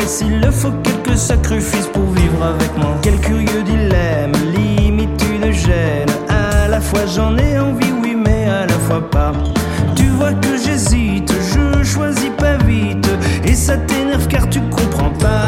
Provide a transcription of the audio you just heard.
s'il le faut quelques sacrifices pour vivre avec moi. Quel curieux dilemme, limite une gêne. À la fois j'en ai envie, oui, mais à la fois pas. Tu vois que j'hésite, je choisis pas vite. Et ça t'énerve car tu comprends pas.